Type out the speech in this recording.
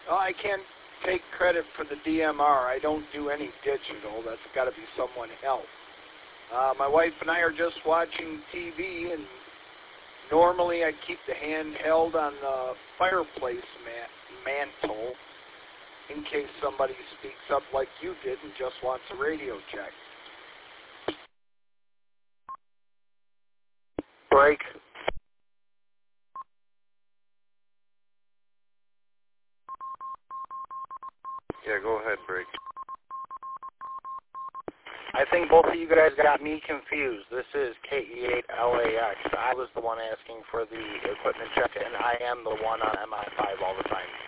Well, I can't take credit for the DMR. I don't do any digital. That's got to be someone else. My wife and I are just watching TV, and normally I keep the handheld on the fireplace mantle in case somebody speaks up like you did and just wants a radio check. Break. Yeah, go ahead, break. I think both of you guys got me confused. This is KE8LAX. I was the one asking for the equipment check, and I am the one on MI5 all the time.